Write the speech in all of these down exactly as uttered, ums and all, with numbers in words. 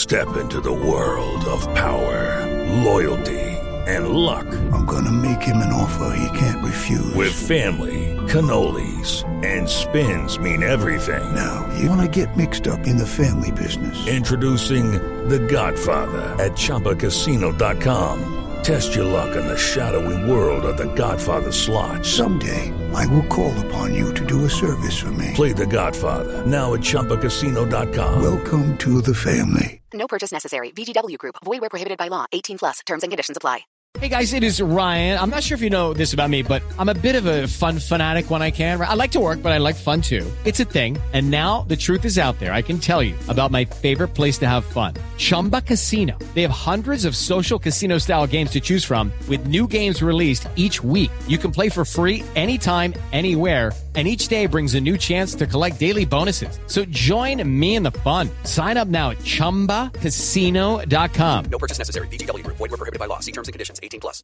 Step into the world of power, loyalty, and luck. I'm gonna make him an offer he can't refuse. With family, cannolis, and spins mean everything. Now, you wanna get mixed up in the family business. Introducing The Godfather at Chumba Casino dot com. Test your luck in the shadowy world of The Godfather slot. Someday, I will call upon you to do a service for me. Play The Godfather, now at Chumba Casino dot com. Welcome to the family. No purchase necessary. V G W Group. Void where prohibited by law. eighteen plus. Terms and conditions apply. Hey guys, it is Ryan. I'm not sure if you know this about me, but I'm a bit of a fun fanatic when I can. I like to work, but I like fun too. It's a thing. And now the truth is out there. I can tell you about my favorite place to have fun. Chumba Casino. They have hundreds of social casino style games to choose from with new games released each week. You can play for free anytime, anywhere. And each day brings a new chance to collect daily bonuses. So join me in the fun. Sign up now at Chumba Casino dot com. No purchase necessary. V G W Group. Void where prohibited by law. See terms and conditions. eighteen plus.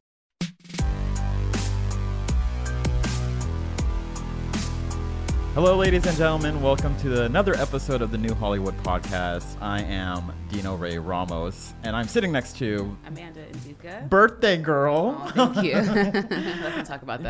Hello, ladies and gentlemen. Welcome to another episode of the New Hollywood Podcast. I am Dino Ray Ramos, and I'm sitting next to Amanda Nduka. Birthday girl. Oh, thank you. Let's talk about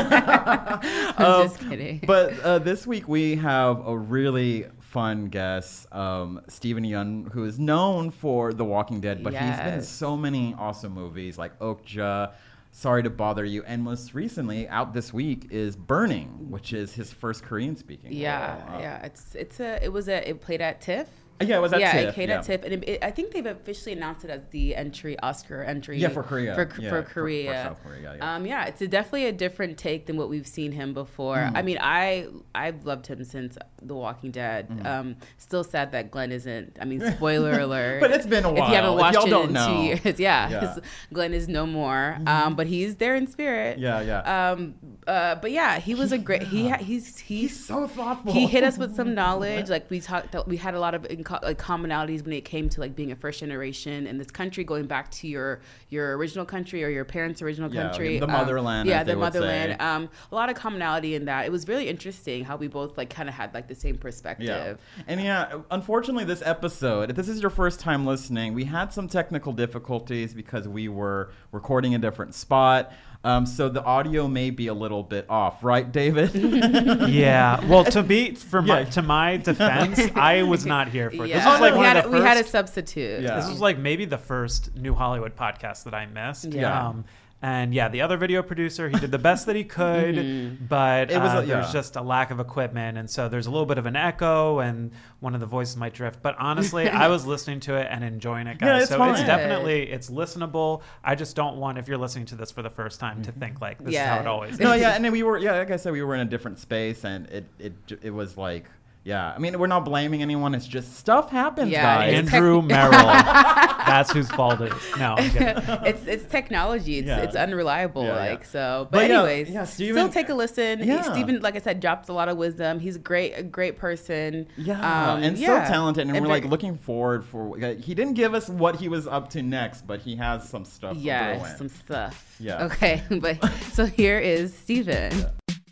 that. I'm um, just kidding. But uh, this week we have a really fun guest, um, Steven Yeun, who is known for The Walking Dead, but yes. he's been in so many awesome movies like Okja, Sorry to Bother You, and most recently out this week is Burning, which is his first Korean speaking. Yeah, role. yeah. It's it's a it was a it played at TIFF. Yeah, it was at yeah, TIFF. it played yeah. at TIFF, and it, it, I think they've officially announced it as the entry Oscar entry. Yeah, for Korea. For, yeah, for for, Korea. For South Korea. Yeah. Um, yeah, it's a, definitely a different take than what we've seen him before. Mm. I mean, I I've loved him since The Walking Dead. Mm. Um, still sad that Glenn isn't. I mean, spoiler alert. But it's been a while. If you haven't watched if y'all it don't in know. two years, yeah, yeah. Glenn is no more. Mm. Um, but he's there in spirit. Yeah, yeah. Um, uh, but yeah, he was a great. He ha- he's he's, he's so thoughtful. He hit us with some knowledge. Like we talked, we had a lot of inco- like commonalities when it came to like being a first generation in this country, going back to your your original country or your parents' original yeah, country, the motherland. Um, yeah, as the they motherland. Would say. Um, a lot of commonality in that. It was really interesting how we both like kind of had like the same perspective. Yeah. And yeah, unfortunately, this episode, if this is your first time listening, we had some technical difficulties because we were recording in a different spot. Um, so the audio may be a little bit off, right, David? Yeah. Well, to be for my, Yeah. to my defense, I was not here for it. Yeah. This was like we one had of the a, first. we had a substitute. Yeah. This was like maybe the first New Hollywood podcast that I missed. Yeah. Um, and yeah, the other video producer, he did the best that he could, mm-hmm. but It was uh, a- there's yeah. just a lack of equipment, and so there's a little bit of an echo, and one of the voices might drift. But honestly, I was listening to it and enjoying it, guys. Yeah, it's so fine. it's definitely it's listenable. I just don't want, if you're listening to this for the first time, to think like this Yeah. is how it always is. No, yeah, and then we were, yeah, like I said, we were in a different space, and it, it, it was like, yeah. I mean, we're not blaming anyone. It's just stuff happens, Yeah, guys. it's Andrew Merrill. That's whose fault it is. No, I'm kidding. it's it's technology. It's Yeah. it's unreliable. Yeah, like yeah. so. But, But yeah, anyways, yeah, Steven- still take a listen. Yeah. Steven, like I said, drops a lot of wisdom. He's a great a great person. Yeah, Um, and yeah. so talented, and, And we're like very- looking forward for. uh, He didn't give us what he was up to next, but he has some stuff. Yeah, brewing. some stuff. Yeah. Okay, but so here is Steven. Yeah.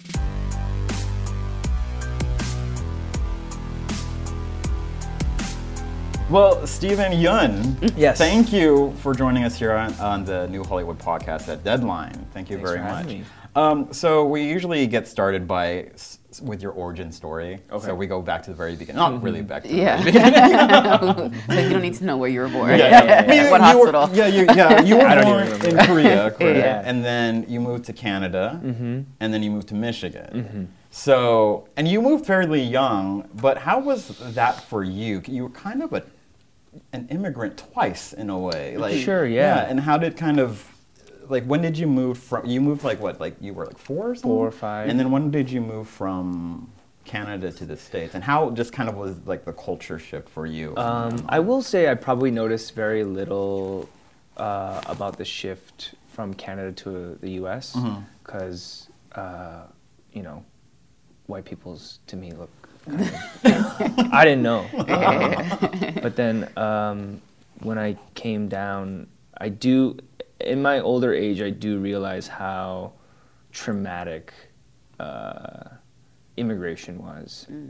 Well, Steven Yeun, Yes. thank you for joining us here on, on the New Hollywood Podcast at Deadline. Thank you Thanks very for much. having me. Um, so we usually get started by s- with your origin story. Okay. So we go back to the very beginning. Not really back to the Yeah. very beginning. Like, you don't need to know where you were born. Yeah, yeah, yeah, yeah. What You were- hospital? yeah, you, yeah, you were I don't born even in remember. Korea, correct? Yeah. And then you moved to Canada, Mm-hmm. and then you moved to Michigan. Mm-hmm. So, and you moved fairly young, but how was that for you? You were kind of a an immigrant twice in a way. Like, Sure, yeah. And how did kind of, like, when did you move from, you moved like what, like you were like four or something? Four or five. And then when did you move from Canada to the States? And how just kind of was like the culture shift for you? Um, I will say I probably noticed very little uh, about the shift from Canada to the U S because, uh, you know, white people's to me look kind of, I didn't know. Um, but then um, when I came down, I do, in my older age, I do realize how traumatic uh, immigration was.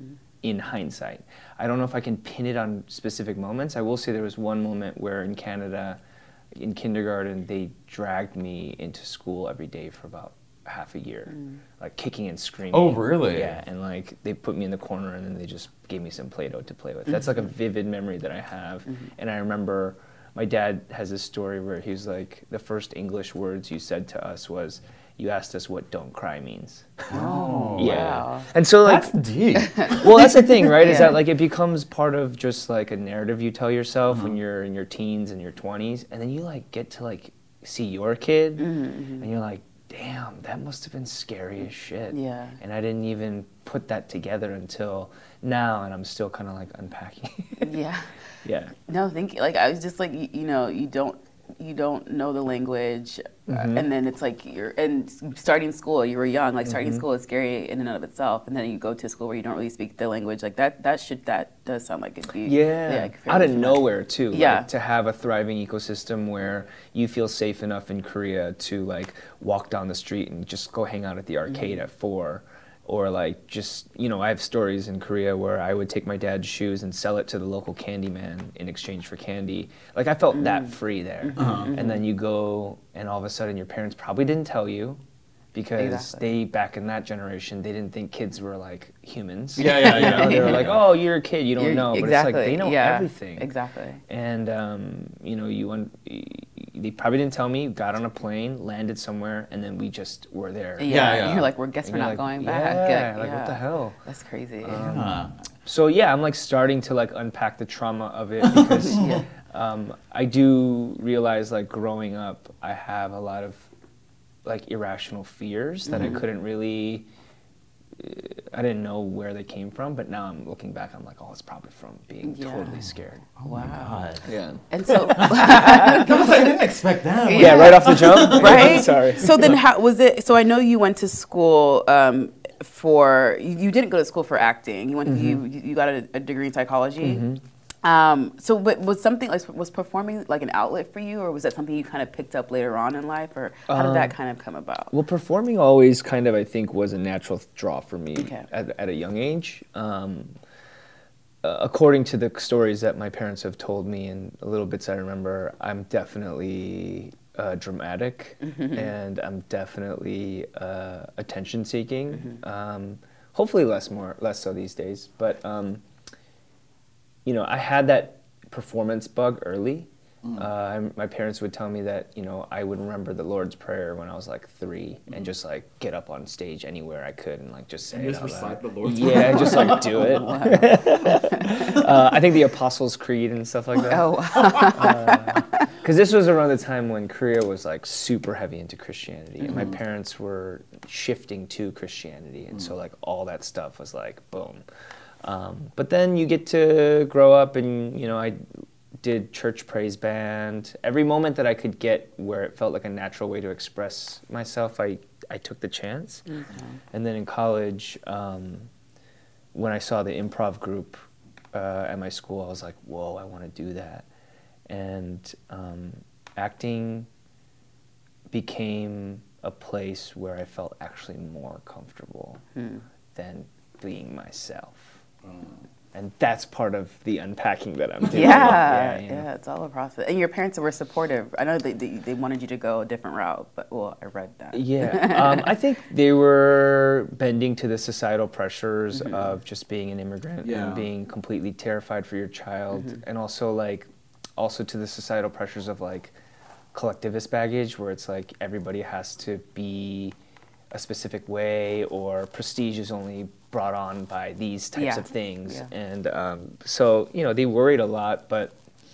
in hindsight. I don't know if I can pin it on specific moments. I will say there was one moment where in Canada, in kindergarten, they dragged me into school every day for about half a year, mm. like kicking and screaming. Oh, really? Yeah, and like they put me in the corner and then they just gave me some Play-Doh to play with. That's like a vivid memory that I have. Mm-hmm. And I remember my dad has this story where he was like, the first English words you said to us was, you asked us what "don't cry" means. Oh, yeah. Wow. And so like, that's deep. Well, that's the thing, right? Yeah. Is that like it becomes part of just like a narrative you tell yourself Mm-hmm. when you're in your teens and your twenties, and then you like get to like see your kid, Mm-hmm. and you're like, damn, that must have been scary as shit. Yeah. And I didn't even put that together until now, and I'm still kind of like unpacking. Yeah. Yeah. No, thank you. Like I was just like, you, you know, you don't you don't know the language, Mm-hmm. uh, and then it's like you're and starting school. You were young, like starting Mm-hmm. school is scary in and of itself, and then you go to a school where you don't really speak the language. Like that, that should that does sound like it'd be Yeah, like, out of fairly traumatic. nowhere too. Yeah. Like, to have a thriving ecosystem where you feel safe enough in Korea to like walk down the street and just go hang out at the arcade Mm-hmm. at four, or like just you know I have stories in Korea where I would take my dad's shoes and sell it to the local candy man in exchange for candy. Like I felt that free there. Mm-hmm. And then you go and all of a sudden your parents probably didn't tell you. Because Exactly. they, back in that generation, they didn't think kids were like humans. Yeah, yeah, You know, yeah. they were like, oh, you're a kid, you don't You're- know. But exactly. it's like, they know yeah. everything. Exactly. And, um, you know, you un- they probably didn't tell me, got on a plane, landed somewhere, and then we just were there. Yeah, Yeah, yeah. You're like, we're guess And we're you're not like, going yeah, back. like, what the hell? That's crazy. Huh. So, yeah, I'm like starting to like unpack the trauma of it because um, I do realize like growing up, I have a lot of like irrational fears that Mm-hmm. I couldn't really, uh, I didn't know where they came from, but now I'm looking back, I'm like, oh, it's probably from being Yeah. totally scared. Wow. God. Yeah. And so, I didn't expect that. Yeah, right off the jump? right? Sorry. So then, how was it? So I know you went to school um, for. You, you didn't go to school for acting. You went. Mm-hmm. You you got a, a degree in psychology. Um, so, but was something like was performing like an outlet for you, or was that something you kind of picked up later on in life, or how did Um, that kind of come about? Well, performing always kind of, I think, was a natural draw for me Okay. at, at a young age. Um, uh, according to the stories that my parents have told me and the little bits I remember, I'm definitely uh, dramatic and I'm definitely uh, attention-seeking. Um, hopefully less more, less so these days. But um, you know, I had that performance bug early. Uh, I, my parents would tell me that, you know, I would remember the Lord's Prayer when I was like three and just like get up on stage anywhere I could and like just say And it just out recite loud. the Lord's Yeah, and just like do it. uh, I think the Apostles' Creed and stuff like that. Oh, Because this was around the time when Korea was like super heavy into Christianity, and my parents were shifting to Christianity, and so like all that stuff was like boom. Um, but then you get to grow up, and you know I did church praise band. Every moment that I could get where it felt like a natural way to express myself, I I took the chance. And then in college, um, when I saw the improv group uh, at my school, I was like, whoa, I want to do that. And um, acting became a place where I felt actually more comfortable than being myself. And that's part of the unpacking that I'm doing. yeah, you yeah, know. it's all a process. And your parents were supportive. I know they, they they wanted you to go a different route, but well, I read that. Yeah, um, I think they were bending to the societal pressures of just being an immigrant Yeah. and being completely terrified for your child, and also like, also to the societal pressures of like collectivist baggage, where it's like everybody has to be a specific way, or prestige is only brought on by these types Yeah. of things, Yeah. and um, so you know they worried a lot, but.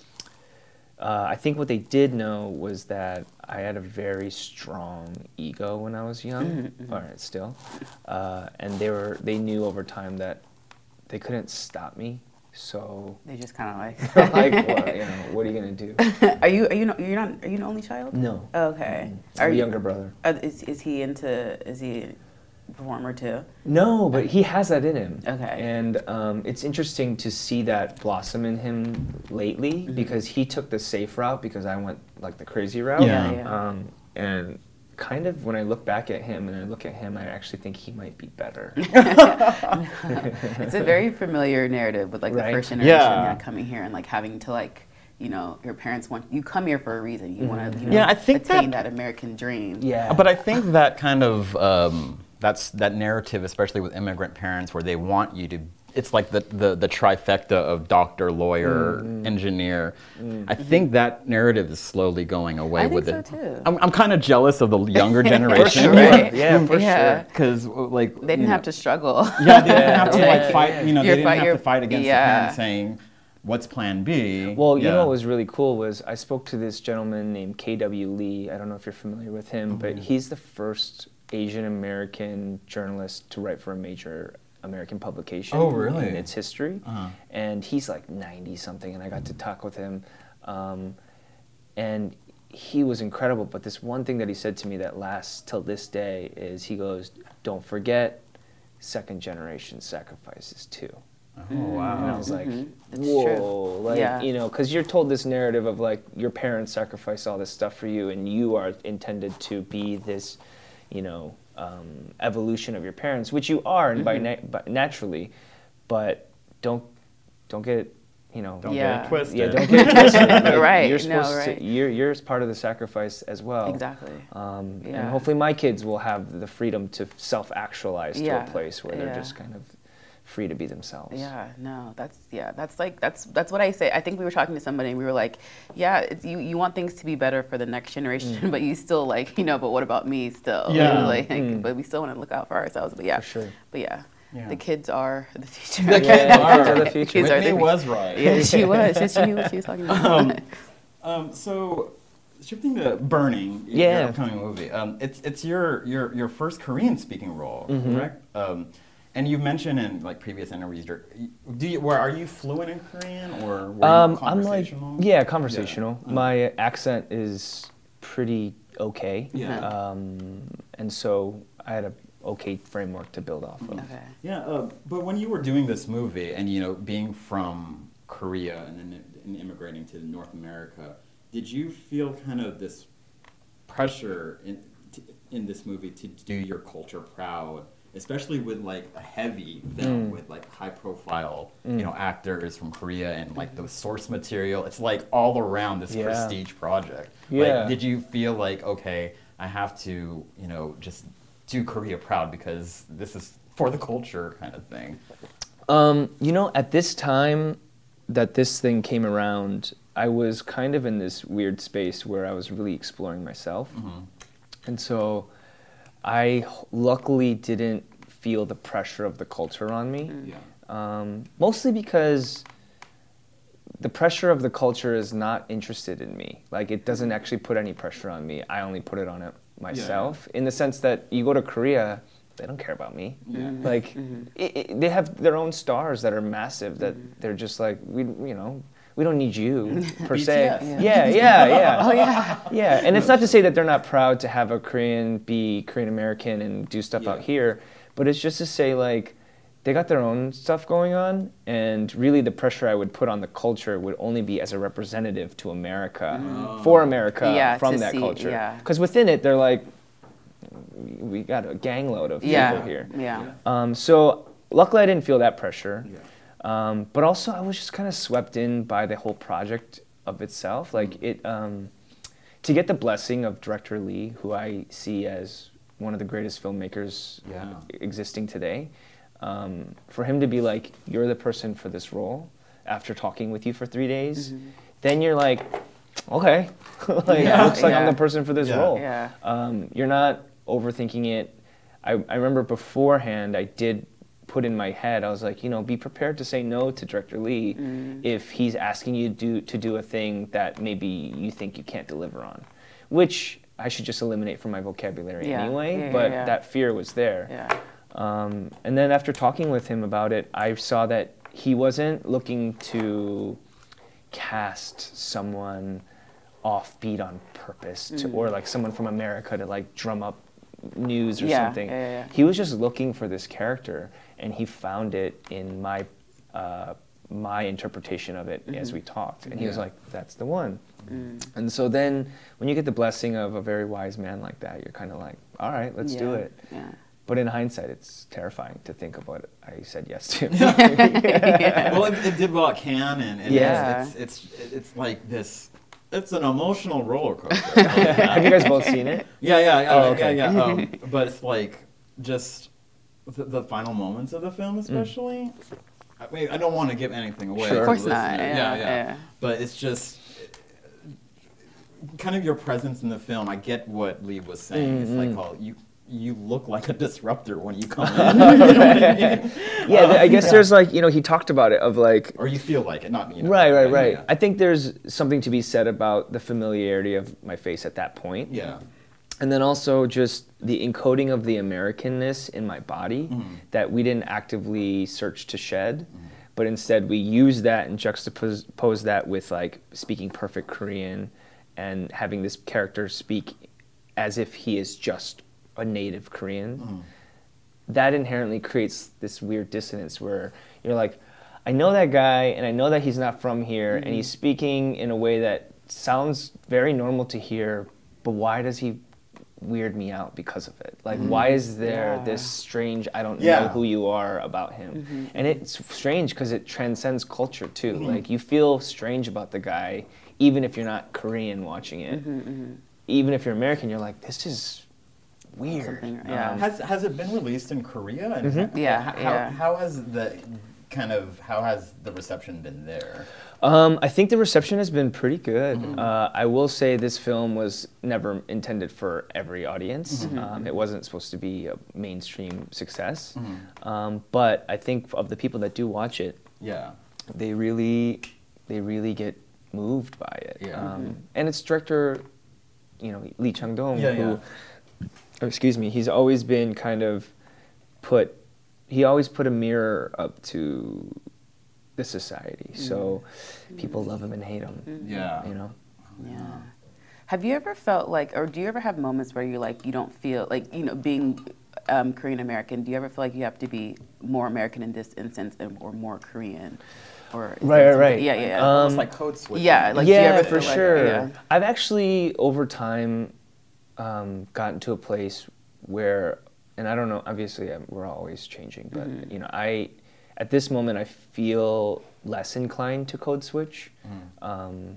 Uh, I think what they did know was that I had a very strong ego when I was young, or still, uh, and they were they knew over time that they couldn't stop me. So, They just kind of like. like, what, you know, what are you gonna do? Are you are you not, you're not are you an only child? No. Okay. I have Are a you- younger brother. Uh, is is he into is he a performer too? No, but he has that in him. Okay. And um, it's interesting to see that blossom in him lately because he took the safe route because I went like the crazy route. Yeah. Yeah. Um, and kind of, when I look back at him and I look at him, I actually think he might be better. It's a very familiar narrative with like Right. the first generation Yeah. yeah, coming here and like having to like, you know, your parents want you come here for a reason. You want to, you know, Yeah, I think attain that- that, American dream. Yeah. But I think that kind of um, that's that narrative, especially with immigrant parents, where they want you to. It's like the the, the trifecta of doctor, lawyer, engineer. I think that narrative is slowly going away I with think it. so, too. I'm, I'm kind of jealous of the younger generation. sure. Right. Yeah, for Yeah. sure. Because like They didn't have to struggle. Yeah, they didn't have to Yeah. like fight. You know, they You're didn't fight- have you're- to fight against yeah. the parents saying, "What's Plan B?" Well, you Yeah. know what was really cool was I spoke to this gentleman named K W Lee. I don't know if you're familiar with him, but he's the first Asian American journalist to write for a major American publication Oh, really? in its history. Uh-huh. And he's like ninety something, and I got to talk with him. Um, and he was incredible, but this one thing that he said to me that lasts till this day is he goes, "Don't forget, second generation sacrifices too." Oh wow. And I was like, That's whoa, true. like, Yeah. you know, because you're told this narrative of like your parents sacrificed all this stuff for you and you are intended to be this, you know, um, evolution of your parents, which you are and by, na- by naturally, but don't don't get, you know, Don't Yeah. get it twisted. yeah, don't get it twisted. Like, Right, You're no, supposed right. to, you're, you're part of the sacrifice as well. Exactly. Um, Yeah. And hopefully my kids will have the freedom to self-actualize Yeah, to a place where they're yeah. just kind of free to be themselves. Yeah, no, that's yeah, that's like that's that's what I say. I think we were talking to somebody and we were like, yeah, it's, you you want things to be better for the next generation, but you still like, you know, but what about me still? Yeah. like, but we still want to look out for ourselves. But yeah, For sure. But yeah, Yeah. the kids are the future. The kids are. Kids are the future. Kids are Whitney the- was right. Yeah, she was. She, she knew what she was talking about. Um, Um, so, shifting to Burning, your Yeah. upcoming movie. Um, it's it's your your your first Korean speaking role, Mm-hmm. correct? Um, and you've mentioned in like previous interviews, you're- do you, where are you fluent in Korean or were Um, you I'm like, conversational? yeah, conversational. Yeah. My accent is pretty okay. Yeah. Um, and so I had a okay framework to build off of. Okay. Yeah, uh, but when you were doing this movie and, you know, being from Korea and then and immigrating to North America, did you feel kind of this pressure in to, in this movie to do your culture proud, especially with like a heavy film with like high profile, you know, actors from Korea and like the source material? It's like all around this Yeah. prestige project. Yeah. Like, did you feel like, okay, I have to, you know, just do Korea proud because this is for the culture kind of thing? Um, you know, at this time that this thing came around, I was kind of in this weird space where I was really exploring myself. And so I h- luckily didn't feel the pressure of the culture on me. Yeah. Um, mostly because the pressure of the culture is not interested in me. Like, it doesn't actually put any pressure on me. I only put it on it myself, in the sense that you go to Korea, they don't care about me. Like, it, it, they have their own stars that are massive that they're just like, we, you know, we don't need you per se. B T S. Yeah, yeah, yeah. Oh yeah. Yeah, and it's not to say that they're not proud to have a Korean be Korean American and do stuff out Yeah. here, but it's just to say like they got their own stuff going on, and really the pressure I would put on the culture would only be as a representative to America, for America, Yeah, from to that see- culture. yeah. Because within it, they're like, we we got a gangload of Yeah. people here. Yeah. Um, so luckily I didn't feel that pressure. Um, but also I was just kind of swept in by the whole project of itself. Like it, um, to get the blessing of director Lee, who I see as one of the greatest filmmakers Yeah. existing today, um, for him to be like, you're the person for this role after talking with you for three days, then you're like, okay, like, Yeah, it looks like I'm yeah. the person for this Yeah. role. Yeah. Um, you're not overthinking it. I, I remember beforehand I did put in my head, I was like, you know, be prepared to say no to director Lee if he's asking you to do, to do a thing that maybe you think you can't deliver on, which I should just eliminate from my vocabulary Yeah. anyway, Yeah, yeah, but yeah. that fear was there. Yeah. Um, and then after talking with him about it, I saw that he wasn't looking to cast someone offbeat on purpose, to, or like someone from America to like drum up news or Yeah, something. yeah, yeah, yeah. He was just looking for this character, and he found it in my uh, my interpretation of it as we talked. And he was Yeah. like, that's the one. And so then when you get the blessing of a very wise man like that, you're kind of like, all right, let's do Yeah, it. yeah. But in hindsight, it's terrifying to think of what I said yes to. Well, it, it did well at Cannes, and, and Yeah. it's, it's it's it's like this. It's an emotional roller coaster. Have you guys both seen it? Yeah, yeah, yeah, Oh, yeah, okay. yeah. Um, but it's like just the, the final moments of the film, especially. I mean, I don't want to give anything away. Sure. to Of course the not, listener. yeah, yeah, yeah. yeah. But it's just kind of your presence in the film. I get what Lee was saying. It's like, oh, you you look like a disruptor when you come in. You know what I mean? Yeah, Um, I guess yeah. there's like, you know, he talked about it of like, Or you feel like it, not you know. right, right, yeah, right. Yeah. I think there's something to be said about the familiarity of my face at that point. yeah. And then also just the encoding of the Americanness in my body Mm-hmm. that we didn't actively search to shed, but instead we used that and juxtapose pose that with like speaking perfect Korean and having this character speak as if he is just a native Korean. Mm-hmm. That inherently creates this weird dissonance where you're like, I know that guy and I know that he's not from here and he's speaking in a way that sounds very normal to hear, but why does he weird me out because of it? Like, why is there Yeah. this strange, I don't know Yeah. who you are about him? And it's strange because it transcends culture too. Mm-hmm. Like, you feel strange about the guy, even if you're not Korean watching it. Even if you're American, you're like, this is weird. Something, yeah. Um, Has has it been released in Korea? And Mm-hmm. Yeah, How, yeah. how has the kind of how has the reception been there? Um, I think the reception has been pretty good. Mm-hmm. Uh, I will say this film was never intended for every audience. Mm-hmm. Um, it wasn't supposed to be a mainstream success. Mm-hmm. Um, but I think of the people that do watch it, Yeah. they really, they really get moved by it. Yeah. Um, and it's director, you know, Lee Chang-dong, Yeah, who, yeah. oh, excuse me, he's always been kind of put, he always put a mirror up to the society. So people love him and hate him. Yeah. You know? Yeah. Have you ever felt like, or do you ever have moments where you're like, you don't feel like, you know, being um, Korean American, do you ever feel like you have to be more American in this instance and, or more Korean? Or is Right, there right, something- right. Yeah, yeah, yeah. Almost Um, like code switching. yeah, like, do you yeah, ever for feel like- sure. yeah. I've actually, over time, um, gotten to a place where, and I don't know, obviously um, we're always changing, but, Mm-hmm. you know, I, at this moment, I feel less inclined to code switch. Um,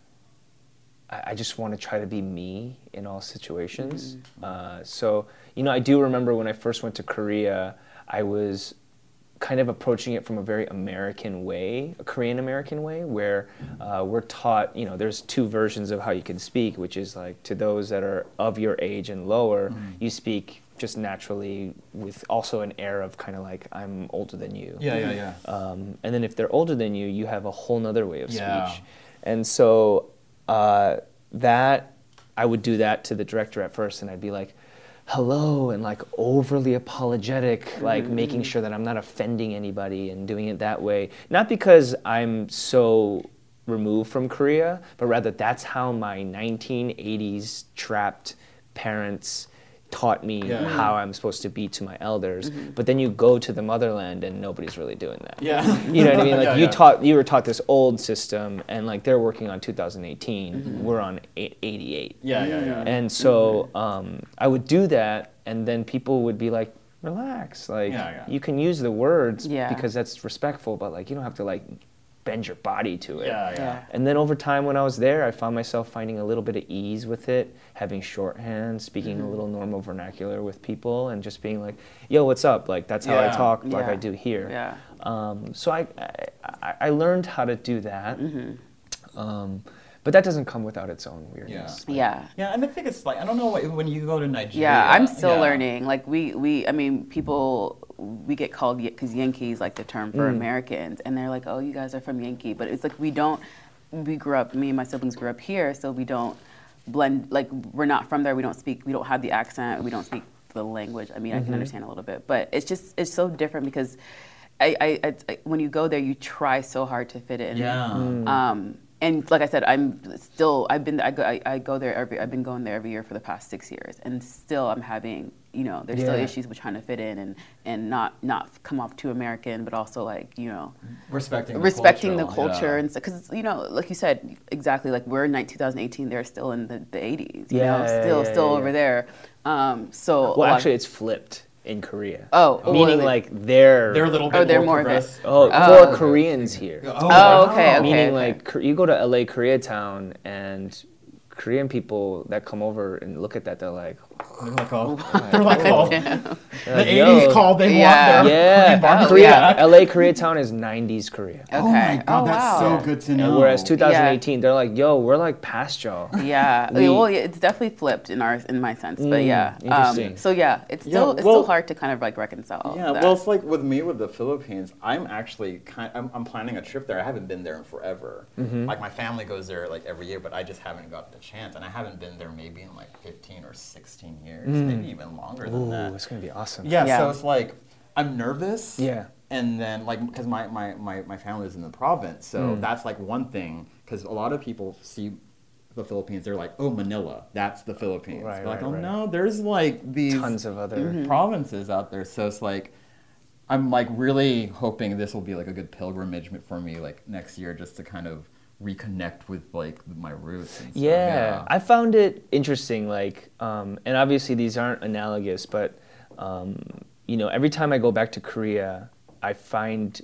I, I just want to try to be me in all situations. Uh, so, you know, I do remember when I first went to Korea, I was kind of approaching it from a very American way, a Korean American way, where uh, we're taught, you know, there's two versions of how you can speak, which is like to those that are of your age and lower, you speak just naturally with also an air of kind of like, I'm older than you. Yeah, yeah, yeah. Um, and then if they're older than you, you have a whole nother way of Yeah. speech. And so uh, that, I would do that to the director at first, and I'd be like, hello, and like overly apologetic, like making sure that I'm not offending anybody and doing it that way. Not because I'm so removed from Korea, but rather that's how my nineteen eighties trapped parents taught me Yeah. how I'm supposed to be to my elders. But then you go to the motherland and nobody's really doing that. Yeah. You know what I mean? Like Yeah, you yeah. taught, you were taught this old system, and like they're working on two thousand eighteen. We're on eight- eighty-eight. Yeah, yeah, yeah. And so um, I would do that, and then people would be like, "Relax, like Yeah, yeah. you can use the words Yeah. because that's respectful, but like you don't have to like bend your body to it." Yeah, yeah. Yeah. And then over time, when I was there, I found myself finding a little bit of ease with it, having shorthand, speaking Mm-hmm. a little normal vernacular with people, and just being like, "Yo, what's up?" Like that's how I Yeah. talk, like Yeah. I do here. Yeah. Um, so I, I I learned how to do that, Mm-hmm. um, but that doesn't come without its own weirdness. Like, Yeah. Yeah, and I think it's like I don't know what, when you go to Nigeria. Yeah, I'm still yeah. learning. Like we, we, I mean, people, we get called because Yankee is like the term for Americans, and they're like, "Oh, you guys are from Yankee," but it's like we don't. We grew up. Me and my siblings grew up here, so we don't blend. Like we're not from there. We don't speak. We don't have the accent. We don't speak the language. I mean, I can understand a little bit, but it's just it's so different because, I, I, I, I when you go there, you try so hard to fit in. Yeah. Um, and like I said, I'm still, I've been, I go, I, I go there every, I've been going there every year for the past six years, and still I'm having you know, there's still Yeah. issues with trying to fit in and, and not not come off too American, but also like, you know, Respecting the respecting the culture, culture yeah. and because you know, like you said, exactly like we're in two thousand eighteen, they're still in the, the eighties, you Yeah, know, yeah, still yeah, still yeah, over yeah. there. Um, so a Well, lot- actually, it's flipped in Korea. Oh, meaning well, like they're They're a little bit Oh, they're more more of progressive. oh, Oh, for Koreans here. Oh, Oh, wow. okay, okay. Meaning like Kor- you go to L A Koreatown and Korean people that come over and look at that, they're like, They're like, oh, they're like, oh. they're The like, eighties "Yo." called. They Yeah. want their Yeah, Korean barbecue Korea, back. L A Koreatown is nineties Korea. Okay. Oh my god, Oh, that's wow. so good to And know. whereas two thousand eighteen, they're like, yo, we're like past y'all. Yeah, We- well, yeah, it's definitely flipped in our in my sense, but Mm, yeah. interesting. Um, so yeah, it's Yeah, still it's well- still hard to kind of like reconcile. Yeah, that. well, it's like with me with the Philippines. I'm actually kind. I'm, I'm planning a trip there. I haven't been there in forever. Mm-hmm. Like my family goes there like every year, but I just haven't got the chance, and I haven't been there maybe in like fifteen or sixteen years, maybe even longer than Ooh, that. it's gonna be awesome. Yeah, Yeah. so it's like I'm nervous. Yeah. And then like because my, my, my, my family is in the province, so Mm. that's like one thing. Because a lot of people see the Philippines, they're like, oh, Manila, that's the Philippines. Right, They're like, right, oh right. no, there's like these Tons of other. Mm-hmm. provinces out there. So it's like I'm like really hoping this will be like a good pilgrimage for me like next year, just to kind of reconnect with like my roots. And stuff. Yeah, I found it interesting. Like, um, and obviously these aren't analogous, but um, you know, every time I go back to Korea, I find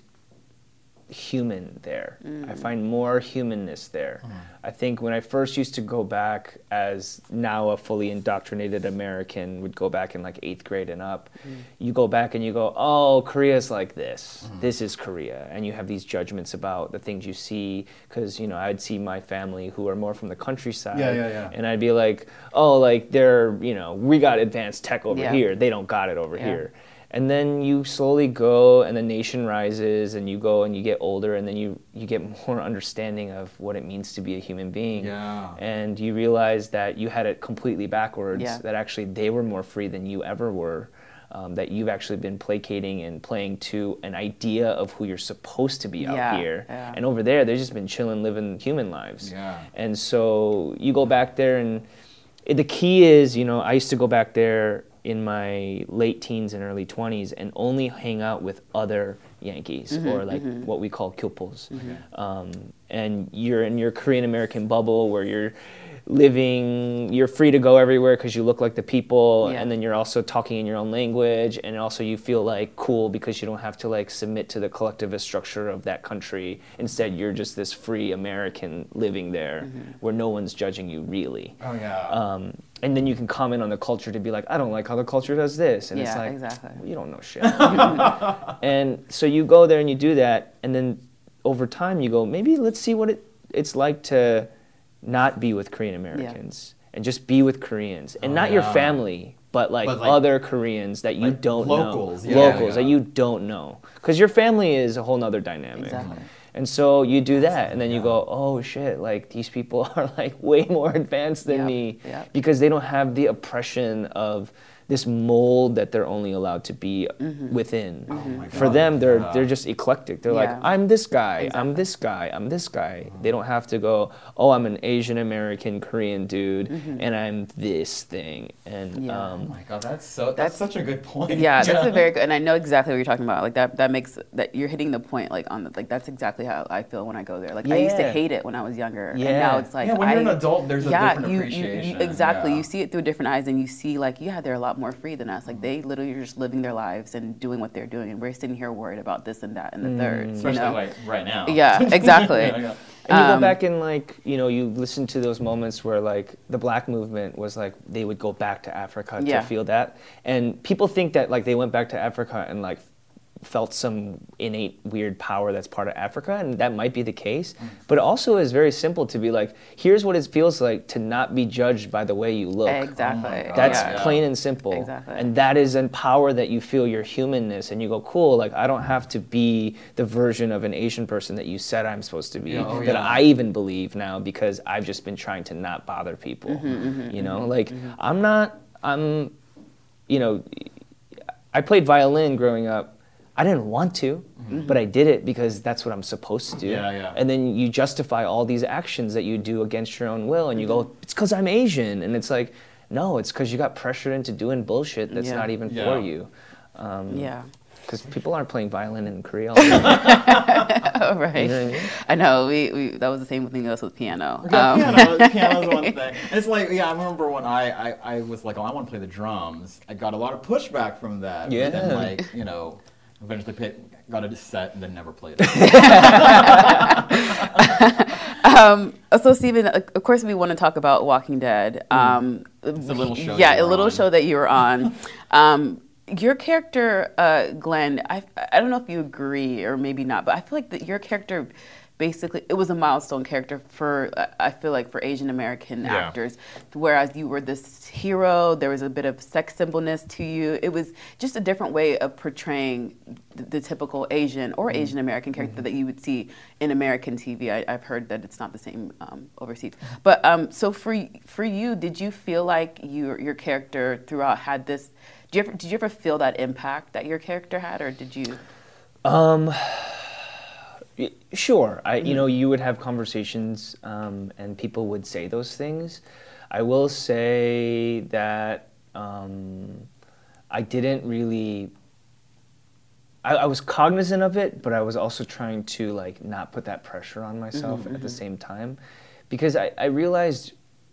human there. I find more humanness there. I think when I first used to go back as now a fully indoctrinated American would go back in like eighth grade and up, you go back and you go, oh, Korea's like this. This is Korea. And you have these judgments about the things you see because, you know, I'd see my family who are more from the countryside. Yeah, yeah, yeah. And I'd be like, oh, like they're, you know, we got advanced tech over Yeah. here. They don't got it over Yeah. here. And then you slowly go and the nation rises and you go and you get older and then you, you get more understanding of what it means to be a human being. Yeah. And you realize that you had it completely backwards, Yeah. that actually they were more free than you ever were, um, that you've actually been placating and playing to an idea of who you're supposed to be out Yeah, here. yeah. And over there, they've just been chilling, living human lives. Yeah. And so you go back there and it, the key is, you know, I used to go back there in my late teens and early twenties and only hang out with other Yankees Mm-hmm, or like what we call kyopos. Um, and you're in your Korean American bubble where you're living, you're free to go everywhere because you look like the people, Yeah. and then you're also talking in your own language, and also you feel like cool because you don't have to like submit to the collectivist structure of that country. Instead, you're just this free American living there Mm-hmm. where no one's judging you really. Oh yeah. Um, and then you can comment on the culture to be like, I don't like how the culture does this. And it's Yeah, like, exactly. well, you don't know shit. And so you go there and you do that. And then over time you go, maybe let's see what it, it's like to not be with Korean Americans and just be with Koreans. And Oh, not your yeah. family, but like, But, like- other Koreans that you like don't locals, know. yeah, locals yeah. that you don't know. Because your family is a whole nother dynamic. Exactly. And so you do that, and then you go, oh shit, like these people are like way more advanced than Yep, me yep. because they don't have the oppression of this mold that they're only allowed to be within. For God, them, they're yeah. they're just eclectic. They're Yeah. like, I'm this guy, I'm Exactly. this guy, I'm this guy. They don't have to go, oh, I'm an Asian American Korean dude, and I'm this thing. And Yeah. Oh um, my god, that's so. That's, That's- such a good point. Yeah, that's a very good, and I know exactly what you're talking about. Like that, that makes that you're hitting the point. Like on the, like that's exactly how I feel when I go there. Like I used to Yeah. hate it when I was younger, and Yeah. now it's like Yeah, when you're I- an adult, there's a yeah, different you, you- appreciation. You, exactly, yeah. you see it through different eyes, and you see like yeah, they're a lot more free than us. Like they literally are just living their lives and doing what they're doing, and we're sitting here worried about this and that and the third. Especially you know? like right now. Yeah, exactly. Yeah, yeah. And you Um, go back and like, you know, you listen to those moments where like the black movement was like, they would go back to Africa Yeah. to feel that. And people think that like they went back to Africa and like felt some innate weird power that's part of Africa, and that might be the case. But it also is very simple to be like, here's what it feels like to not be judged by the way you look. Exactly. God. That's yeah. plain and simple. Exactly. And that is in power that you feel your humanness and you go, cool, like I don't have to be the version of an Asian person that you said I'm supposed to be, Yeah, oh, that yeah. I even believe now because I've just been trying to not bother people. Mm-hmm, you know, like I'm not, I'm, you know, I played violin growing up. I didn't want to, but I did it because that's what I'm supposed to do. Yeah, yeah. And then you justify all these actions that you do against your own will, and you go, it's because I'm Asian. And it's like, no, it's because you got pressured into doing bullshit that's Yeah. not even Yeah. for you. Um, Yeah. Because people aren't playing violin in Korea all the time. Oh, right. You know what I mean? I know. We, we that was the same thing with piano. Yeah, Um, piano, piano's one thing. And it's like, yeah, I remember when I, I, I was like, oh, I want to play the drums. I got a lot of pushback from that. Yeah. But then, like, you know, eventually pick, got a set and then never played it. um, so, Stephen, of course, we want to talk about Walking Dead. Um, It's a little show Yeah, you a were little on. show that you were on. Um, your character, uh, Glenn, I, I don't know if you agree or maybe not, but I feel like that your character basically, it was a milestone character for, I feel like, for Asian American Yeah. actors. Whereas you were this hero, there was a bit of sex symbolness to you. It was just a different way of portraying the, the typical Asian or Asian American character that you would see in American T V. I, I've heard that it's not the same um, overseas. But um, so for for you, did you feel like your your character throughout had this? Did you ever, did you ever feel that impact that your character had, or did you? Um, y- sure. I, you know, you would have conversations, um, and people would say those things. I will say that um, I didn't really. I, I was cognizant of it, but I was also trying to like not put that pressure on myself Mhm, at the mhm. same time, because I, I realized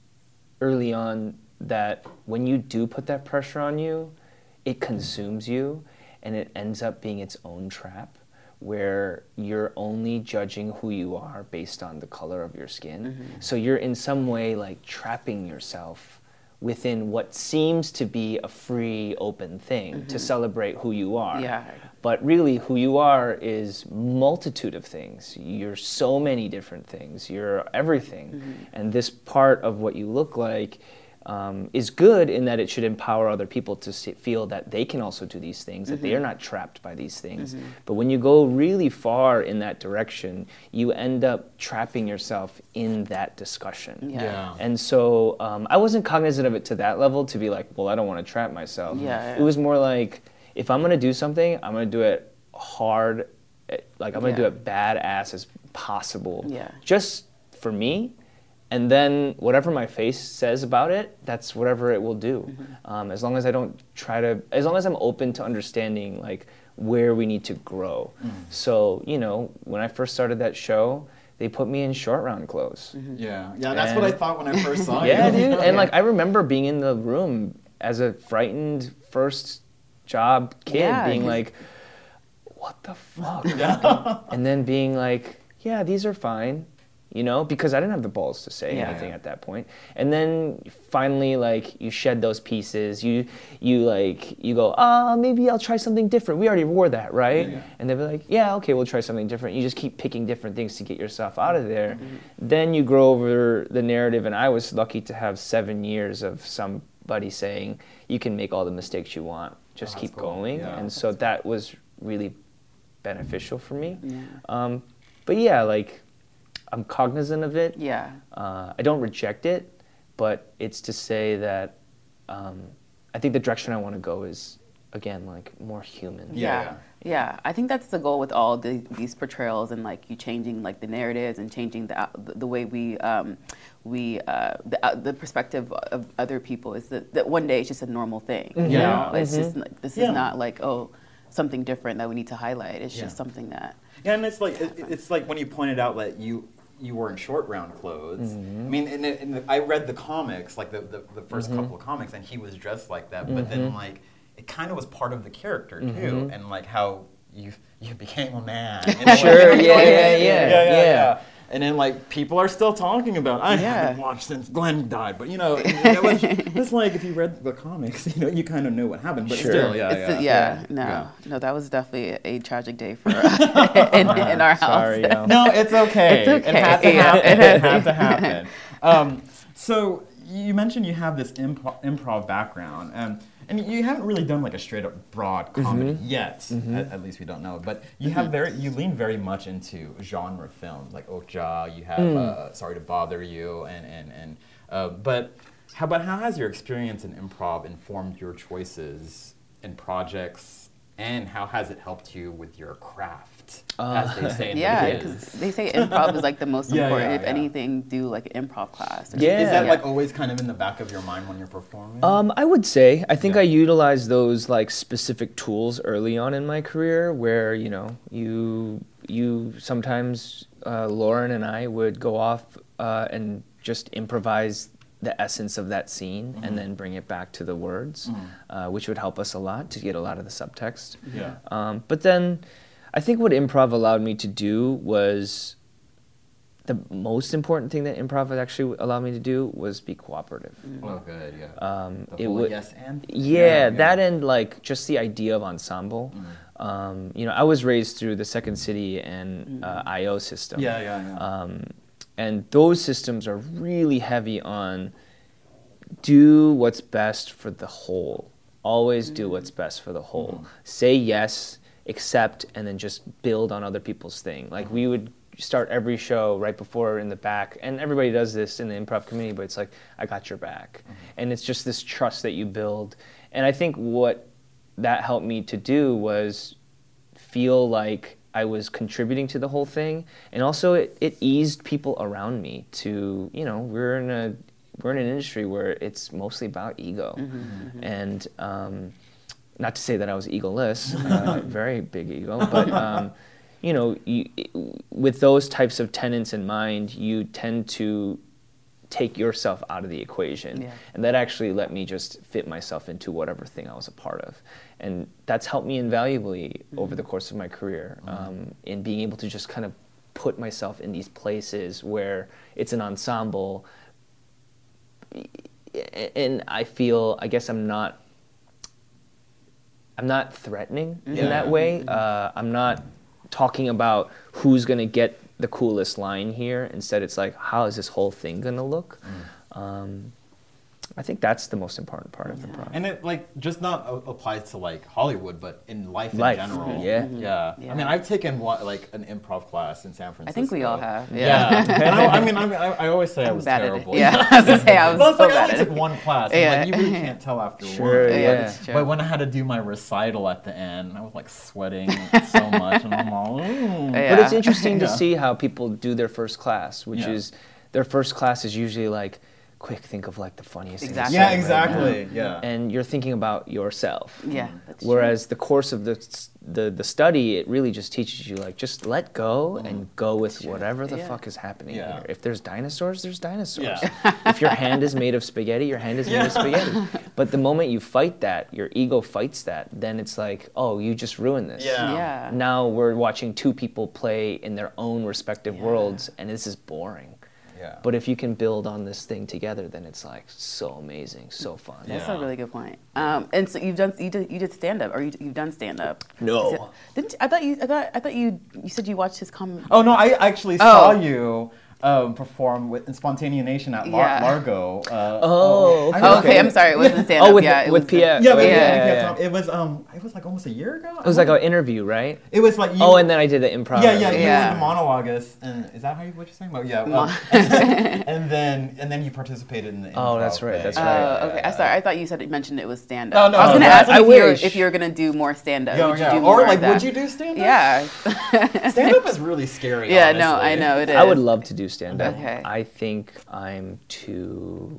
early on that when you do put that pressure on you, it consumes you, and it ends up being its own trap, where you're only judging who you are based on the color of your skin. Mm-hmm. So you're in some way like trapping yourself within what seems to be a free, open thing to Mhm. celebrate who you are. Yeah. But really, who you are is multitude of things. You're so many different things. You're everything. Mm-hmm. And this part of what you look like um, is good in that it should empower other people to see, feel that they can also do these things, that they Mhm. are not trapped by these things. Mhm. But when you go really far in that direction, you end up trapping yourself in that discussion. Yeah. Yeah. And so um, I wasn't cognizant of it to that level to be like, well, I don't want to trap myself. Yeah, yeah. It was more like, if I'm going to do something, I'm going to do it hard, eh, like I'm going to Yeah. do it badass as possible. Yeah. Just for me. And then whatever my face says about it, that's whatever it will do. Mm-hmm. Um, as long as I don't try to, as long as I'm open to understanding like where we need to grow. Mm. So, you know, when I first started that show, they put me in short round clothes. Yeah, yeah, that's what I And- thought when I first saw Yeah, you. dude. And like I remember being in the room as a frightened first job kid, Yeah, being 'cause- like, what the fuck? Yeah. And then being like, yeah, these are fine, you know, because I didn't have the balls to say Yeah. anything at that point. And then finally, like, you shed those pieces. You, you like, you go, ah, maybe I'll try something different. We already wore that, right? Yeah. And they'll be like, yeah, okay, we'll try something different. You just keep picking different things to get yourself out of there. Mm-hmm. Then you grow over the narrative, and I was lucky to have seven years of somebody saying, you can make all the mistakes you want. Just Oh, keep that's cool. going. Yeah. And so that was really beneficial for me. Yeah. Um, but yeah, like, I'm cognizant of it. Yeah. Uh, I don't reject it, but it's to say that um, I think the direction I want to go is, again, like more human. Yeah. Yeah, I think that's the goal with all the, these portrayals, and like you changing like the narratives and changing the the way we um, we uh, the uh, the perspective of other people is that, that one day it's just a normal thing. You Yeah. know? It's Mhm. just like, this Yeah. is not like, oh, something different that we need to highlight. It's Yeah. just something that Yeah, and it's like it, it's like when you pointed out that you you were in short round clothes. Mm-hmm. I mean, in the, in the, I read the comics, like the the, the 1st Mm-hmm. couple of comics, and he was dressed like that. But then like it kind of was part of the character too, Mm-hmm. and like how you you became a man. in a way. Sure, You know what I yeah, mean? yeah, yeah, yeah. yeah. And then like people are still talking about. I Yeah. haven't watched since Glenn died, but you know, it was, it's like if you read the comics, you know, you kind of knew what happened. But Sure. still, yeah, it's yeah, a- yeah, no, yeah. no, that was definitely a, a tragic day for us in, in our house. Sorry, yo. No, it's okay. It's okay. It had to Yeah. happen. It had to happen. Um, so you mentioned you have this improv, improv background, um, and you haven't really done like a straight up broad comedy yet. At, at least we don't know. But you have very, you lean very much into genre films like Okja. You have uh, Sorry to Bother You, and and and. Uh, but how about how has your experience in improv informed your choices in projects and how has it helped you with your craft, Uh, as they say in Yeah, the because biz? they say improv is like the most Yeah, important. yeah, if yeah. anything, do like an improv class. Or Yeah. Is that something. like always kind of in the back of your mind when you're performing? Um, I would say I think Yeah. I utilized those like specific tools early on in my career, where you know you you sometimes uh, Lauren and I would go off uh, and just improvise the essence of that scene Mm-hmm. and then bring it back to the words, uh, which would help us a lot to get a lot of the subtext. Yeah. Um, but then I think what improv allowed me to do was the most important thing that improv actually allowed me to do was be cooperative. Oh, good, yeah. Um, The it whole would, yes and? yeah, Yeah, that yeah. and like just the idea of ensemble. Um, you know, I was raised through the Second City and uh, I O system. Yeah, yeah, yeah. Um, and those systems are really heavy on do what's best for the whole. Always do what's best for the whole. Say yes, accept, and then just build on other people's thing. Like we would start every show right before in the back, and everybody does this in the improv community, but it's like, I got your back. And it's just this trust that you build. And I think what that helped me to do was feel like I was contributing to the whole thing, and also it, it eased people around me to, you know, we're in a we're in an industry where it's mostly about ego, and um, not to say that I was egoless, uh, very big ego, but um, you know, you, with those types of tenets in mind, you tend to take yourself out of the equation. Yeah. And that actually let me just fit myself into whatever thing I was a part of. And that's helped me invaluably mm-hmm. over the course of my career, mm-hmm. um, in being able to just kind of put myself in these places where it's an ensemble. And I feel, I guess I'm not, I'm not threatening Yeah. in that way. Uh, I'm not talking about who's gonna get the coolest line here. Instead, it's like, how is this whole thing gonna look? Mm. Um, I think that's the most important part of the improv. And it like just not a- applies to like Hollywood, but in life, Life, in general. yeah. yeah. Yeah. I mean, I've taken one, like an improv class in San Francisco. I think we all have. Yeah. Yeah. and I, I mean, I, mean, I, I always say I I'm was bad terrible. at it. Yeah, I was gonna say I was well, it's so like I bad only at took it. one class. Yeah. And, like, you really can't tell after Sure, one. yeah. That's true. But when I had to do my recital at the end, I was like sweating so much, and I'm all. Ooh. Yeah. But it's interesting to Yeah. see how people do their first class, which Yeah. is their first class is usually like, quick, think of like the funniest Exactly. thing Yeah, to say right now. exactly. Yeah. And you're thinking about yourself. Yeah, that's Whereas the course of the, the the study, it really just teaches you like just let go and go with whatever the Yeah. fuck is happening Yeah. here. If there's dinosaurs, there's dinosaurs. Yeah. If your hand is made of spaghetti, your hand is made of spaghetti. But the moment you fight that, your ego fights that, then it's like, oh, you just ruined this. Yeah. Yeah. Now we're watching two people play in their own respective worlds, and this is boring. Yeah. But if you can build on this thing together, then it's like so amazing, so fun. That's Yeah. a really good point. Um, and so you've done you did you did stand up, or you, you've done stand up? No. Didn't you, I thought you I thought I thought you you said you watched his comedy. Oh no, I actually Oh. saw you um, perform with in Spontanea Nation at Lar- Yeah. Largo. Uh, Oh, I okay. Oh, okay, I'm sorry, it wasn't stand up. Oh, with, yeah, it with was Pierre. Yeah, but Yeah, yeah, yeah, yeah, yeah. Tom, it was um, it was like almost a year ago. It was like an interview, right? It was like you. Oh, and then I did the improv. yeah, yeah, you Yeah. were the monologuist, and is that how you what you're saying? Oh, yeah. Mo- um, and, and then and then you participated in the. Oh, improv that's right, thing. that's Oh, right. okay. I sorry. I thought you said it mentioned it was stand Oh, up. no, I was no, gonna no, ask I you if you're wish. if you're gonna do more stand up. Yeah, would you yeah. do more Or of like, that? would you do stand up? Yeah. Stand up is really scary. Yeah. No, I honestly. know it is. I would love to do stand up. Okay. I think I'm too.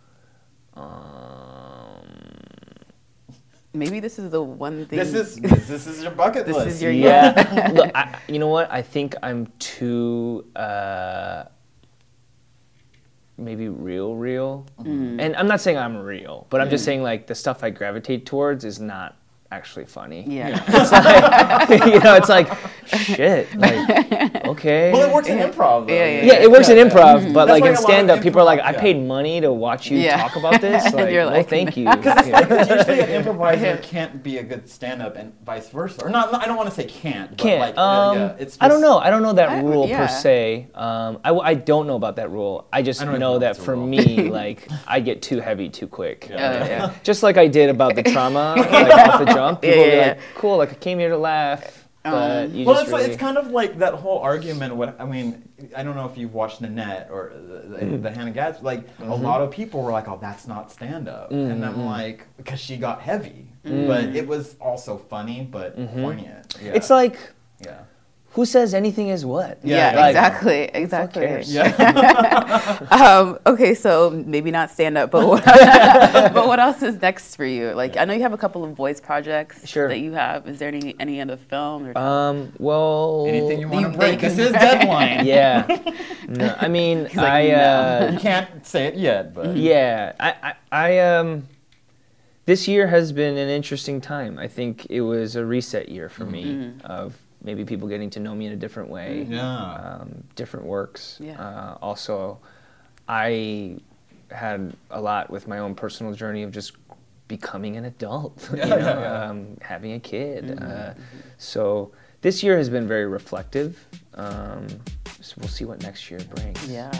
Um, Maybe this is the one thing. This is this, this is your bucket This list. is your- yeah. Look, I, you know what? I think I'm too. Uh, maybe real, real. And I'm not saying I'm real, but I'm just saying like the stuff I gravitate towards is not actually funny. Yeah. It's like, you know, it's like, shit. Like, okay. Well, it works in improv. Though. Yeah, yeah, Yeah, it works Yeah, in yeah. improv, but That's like why in a lot of stand-up, people are like, improv- I yeah. paid money to watch you Yeah. talk about this. And Like, you're well, like, thank you. Because it's Yeah. like it's usually an improviser can't be a good stand-up and vice versa. Or not, not I don't want to say can't, but Can't. like uh, um, yeah, it's just, I don't know. I don't know that I- rule yeah. per se. Um, I, w- I don't know about that rule. I just I don't even know know that if it's a for rule. me, like, I get too heavy too quick. Oh, yeah. Just like I did about the trauma, like off the jump. People Yeah, will be yeah, like, cool, like I came here to laugh, but Um, you Well, just it's, like, really... it's kind of like that whole argument. What I mean, I don't know if you've watched Nanette or the, the, the Hannah Gadsby. Like a lot of people were like, "Oh, that's not stand-up," and I'm like, because she got heavy. mm. but it was also funny, but Mm-hmm. poignant. Yeah. It's like, yeah. who says anything is what? Yeah, Yeah, yeah exactly, exactly. cares? Yeah. um, okay, so maybe not stand up, but what, but what else is next for you? Like, I know you have a couple of voice projects Sure. that you have. Is there any any other film? Or Um, well, Anything you want to You- break? This is deadline. yeah. No, I mean, like, I, no. uh, You can't say it yet, but yeah, I, I, I, um, this year has been an interesting time. I think it was a reset year for me of maybe people getting to know me in a different way, Yeah. um, different works. Yeah. Uh, also, I had a lot with my own personal journey of just becoming an adult, you Yeah, know, yeah, yeah. Um, having a kid. Uh, so this year has been very reflective. Um, so we'll see what next year brings. Yeah.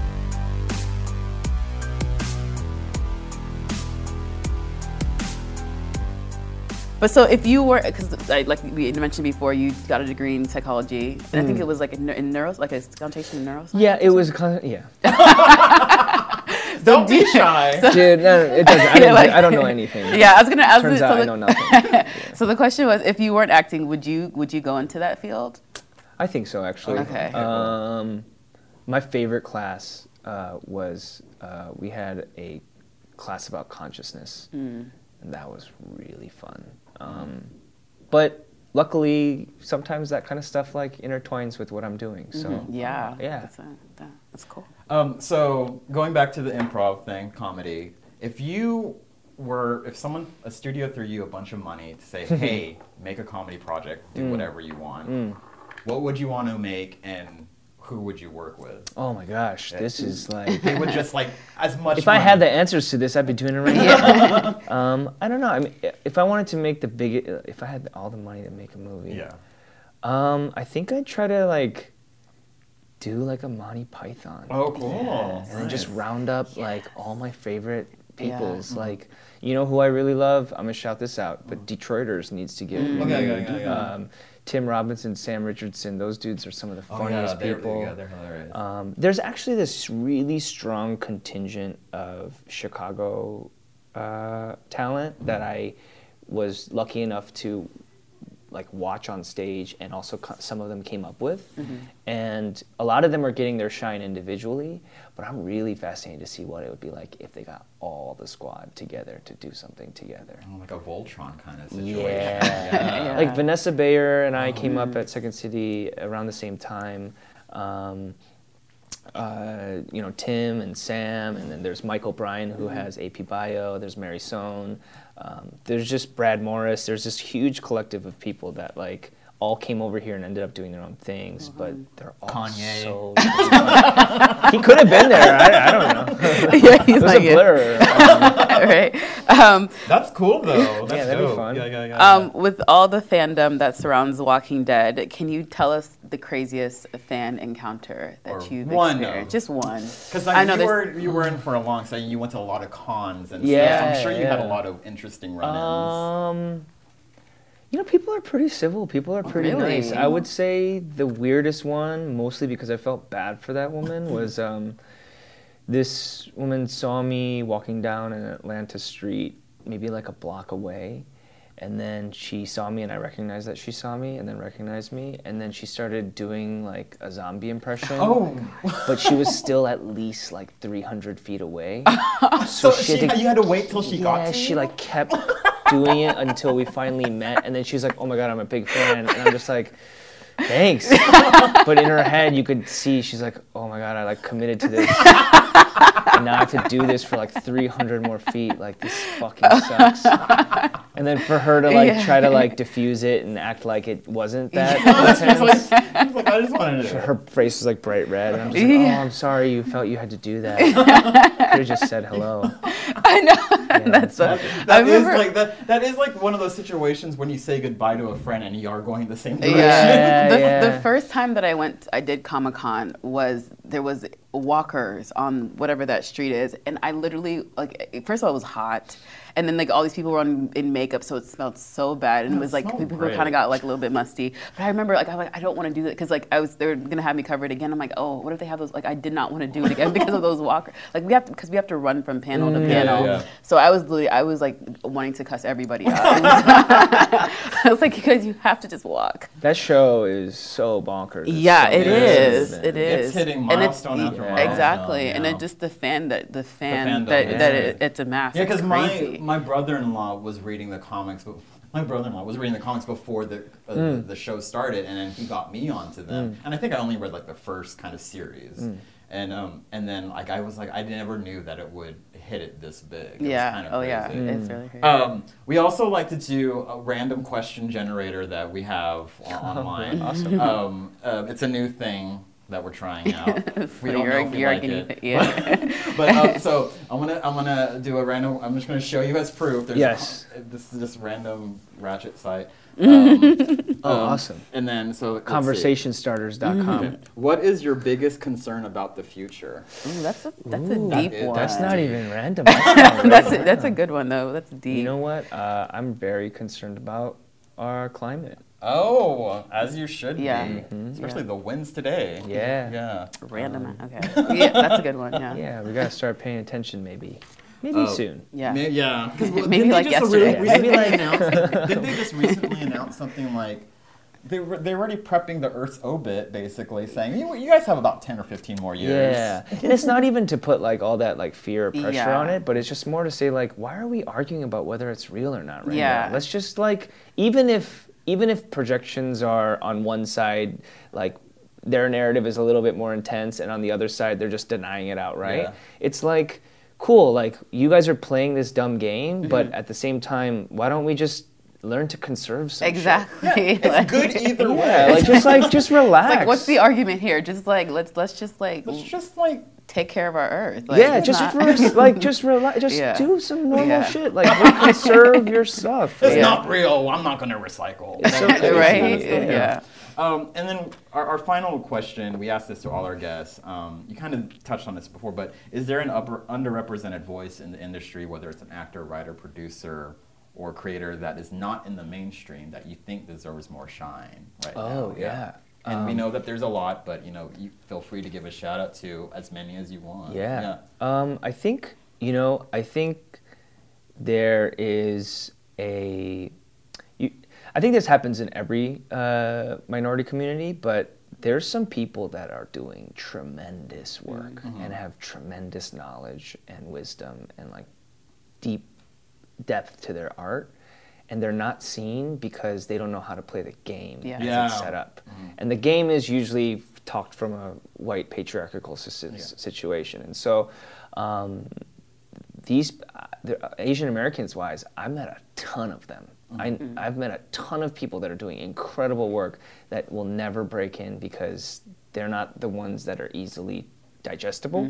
But so if you were, because like we mentioned before, you got a degree in psychology, and I think it was like in, in neuro, like a concentration in neuroscience. Yeah, it was kind of, yeah. don't be shy. Dude, no, no, it doesn't. I, didn't, like- I don't know anything. Yeah, I was gonna ask. Turns so out the, I know nothing. So the question was, if you weren't acting, would you would you go into that field? I think so, actually. Okay. Um, my favorite class uh, was uh, we had a class about consciousness, and that was really fun. Um, but luckily, sometimes that kind of stuff like intertwines with what I'm doing. So Yeah. yeah. That's, a, that, that's cool. Um, so going back to the improv thing, comedy. If you were, if someone, a studio threw you a bunch of money to say, "Hey, make a comedy project, do whatever you want," what would you want to make, and who would you work with? Oh my gosh, this is like. They would just like as much. If I money. had the answers to this, I'd be doing it right now. um, I don't know. I mean, if I wanted to make the big, if I had all the money to make a movie, yeah. um, I think I'd try to like do like a Monty Python. Oh, cool. And then just Nice. round up like all my favorite Yeah. peoples. Like, you know who I really love? I'm gonna shout this out, but Detroiters needs to get Okay, renewed. okay, okay, yeah. Um, Tim Robinson, Sam Richardson, those dudes are some of the Oh, funniest yeah, they're, people. Yeah, they're hilarious. Um, there's actually this really strong contingent of Chicago uh, talent that I was lucky enough to like watch on stage, and also co- some of them came up with. And a lot of them are getting their shine individually, but I'm really fascinated to see what it would be like if they got all the squad together to do something together. Oh, like a Voltron kind of situation. Yeah. Yeah. Like Vanessa Bayer and I came up at Second City around the same time. Um, uh, you know, Tim and Sam, and then there's Michael Bryan who has A P Bio, there's Mary Sohn, um, there's just Brad Morris, there's this huge collective of people that like all came over here and ended up doing their own things, but they're all Kanye. so he could have been there, I, I don't know. Yeah, he's It was like a blur. Um, right. Um, That's cool though. That's Yeah, that'd be dope. fun. Yeah, yeah, yeah. um, with all the fandom that surrounds The Walking Dead, can you tell us the craziest fan encounter that Or you've one, experienced? though. Just one. Because I I know you there's- were you were in for a long time. You went to a lot of cons and Yeah, stuff. So I'm sure you had a yeah. lot of interesting run-ins. Um, you know, people are pretty civil. People are pretty really? nice. I would say the weirdest one, mostly because I felt bad for that woman, was um, this woman saw me walking down an Atlanta street, maybe like a block away, and then she saw me and I recognized that she saw me and then recognized me, and then she started doing like a zombie impression. Oh. But she was still at least like three hundred feet away. so she she, had to- you had to wait till she got yeah, to she you? like kept doing it until we finally met, and then she's like, "Oh my god, I'm a big fan," and I'm just like, "Thanks." But in her head, you could see she's like, "Oh my god, I like committed to this, and now I have to do this for like three hundred more feet. Like this fucking sucks." And then for her to like Yeah. try to like diffuse it and act like it wasn't that She's intense. like, she's like, I just wanted to. Her face was like bright red, and I'm just like, Yeah. "Oh, I'm sorry, you felt you had to do that. Could have just said hello." I know. That's a, I That is remember. like that. That is like one of those situations when you say goodbye to a friend and you are going the same direction. Yeah. the, yeah. the first time that I went, I did Comic Con was there was walkers on whatever that street is, and I literally like first of all it was hot, and then like all these people were on, in makeup, so it smelled so bad, and Yeah, it was it like smelled people great. kind of got like a little bit musty. But I remember like I was like I don't want to do that because like I was they were gonna have me cover it again. I'm like, oh, what if they have those? Like I did not want to do it again because of those walkers. Like we have to because we have to run from panel to yeah, panel. yeah. So I was literally I was like wanting to cuss everybody out. It was- I was like, you guys, you have to just walk. That show is so bonkers. It's Yeah, so it good. is. Man. It is. It's hitting And it's- milestone after yeah, milestone, Exactly, and yeah. then just the fan that the fan fandom, that yeah. that it, it's amassed. Yeah, It's because my crazy. my brother-in-law was reading the comics. But my brother-in-law was reading the comics before the uh, Mm. the show started, and then he got me onto them. And I think I only read like the first kind of series, Mm. and um and then like I was like I never knew that it would hit it this big. It Yeah. was kind of Oh crazy. yeah. Mm. It's really crazy. Um, we also like to do a random question generator that we have on- online. Awesome. Um, uh, it's a new thing that we're trying out. we So don't you're- know if we you're like guinea it. pig, yeah. but um, so I'm gonna I'm gonna do a random. I'm just gonna show you as proof. There's Yes. A, this is just random ratchet site. Um, Oh, um, awesome. And then so let's see. conversation starters dot com. Okay. What is your biggest concern about the future? Ooh, that's a that's a Ooh, deep that is- one. That's not even random. that's a, that's a good one though. That's deep. You know what? Uh, I'm very concerned about our climate. Oh, as you should Yeah. be. Mhm. Especially Yeah. the winds today. Yeah. Yeah. Random. Okay. Yeah, that's a good one. Yeah. Yeah, we gotta start paying attention maybe. Maybe Oh. soon. Yeah. May- yeah. 'Cause, well, Maybe didn't like they just yesterday. Really recently announce, didn't they just recently announce something like they were they're already prepping the Earth's orbit, basically saying you, you guys have about ten or fifteen more years. Yeah, and it's not even to put like all that like fear or pressure Yeah. on it, but it's just more to say like, why are we arguing about whether it's real or not right Yeah. now? Let's just like, even if even if projections are on one side, like their narrative is a little bit more intense, and on the other side they're just denying it outright. Yeah. It's like, cool, like you guys are playing this dumb game, Mm-hmm. but at the same time, why don't we just learn to conserve some shit? Exactly. It's Like- good either way. Yeah, like just like just relax. It's like, what's the argument here? Just like let's let's just like It's just like take care of our Earth. Like, yeah, it's just not- for, like just relax, just Yeah. do some normal Yeah. shit. Like conserve your stuff. it's Like, not real. I'm not gonna recycle. It's That- okay, that right? kind of stuff. Yeah. Um, and then our, our final question, we asked this to all our guests. Um, you kind of touched on this before, but is there an upper, underrepresented voice in the industry, whether it's an actor, writer, producer, or creator that is not in the mainstream that you think deserves more shine right now? Oh, yeah. And we Um, know that there's a lot, but you know, you feel free to give a shout out to as many as you want. Yeah. Um, I think, you know, I think there is a, you, I think this happens in every uh, minority community, but there's some people that are doing tremendous work and have tremendous knowledge and wisdom and like deep depth to their art. And they're not seen because they don't know how to play the game Yeah. as Yeah. it's set up. And the game is usually talked from a white patriarchal si- situation. And so um, these uh, the- Asian Americans wise, I've met a ton of them. I, I've met a ton of people that are doing incredible work that will never break in because they're not the ones that are easily digestible.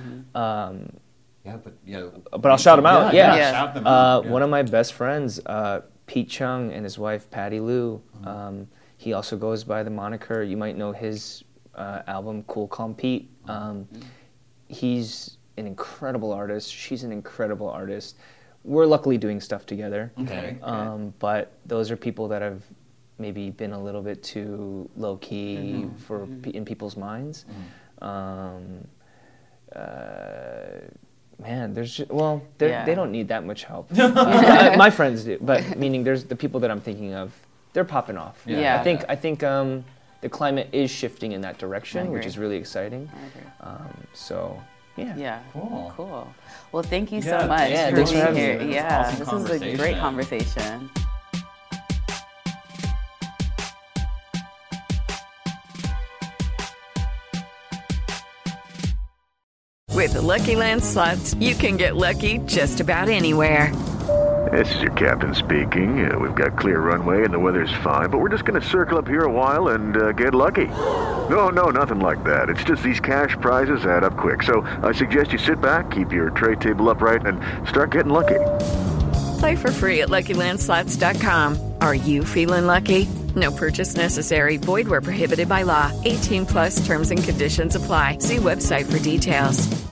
Um, Yeah, but yeah. but I'll shout them out. Yeah, yeah. Shout them Uh, out. yeah. One of my best friends, uh, Pete Chung, and his wife Patty Lou. Um, he also goes by the moniker. You might know his uh, album "Cool Calm Pete." Um, he's an incredible artist. She's an incredible artist. We're luckily doing stuff together. Okay. Um, but those are people that have maybe been a little bit too low key for pe- in people's minds. Um, uh, man, there's just, well, they're- Yeah. they don't need that much help. Uh, my friends do, but meaning there's the people that I'm thinking of, they're popping off. Yeah. Yeah. I think I think um, the climate is shifting in that direction, I which agree. is really exciting. I agree. Um, so yeah. Yeah. Cool. Cool. Well, thank you Yeah, so much yeah, for thanks for being having here. me. It's an Yeah, awesome this is a great conversation. With the Lucky Land Slots, you can get lucky just about anywhere. This is your captain speaking. Uh, we've got clear runway and the weather's fine, but we're just going to circle up here a while and uh, get lucky. No, no, nothing like that. It's just these cash prizes add up quick. So I suggest you sit back, keep your tray table upright, and start getting lucky. Play for free at Lucky Land Slots dot com. Are you feeling lucky? No purchase necessary. Void where prohibited by law. eighteen plus terms and conditions apply. See website for details.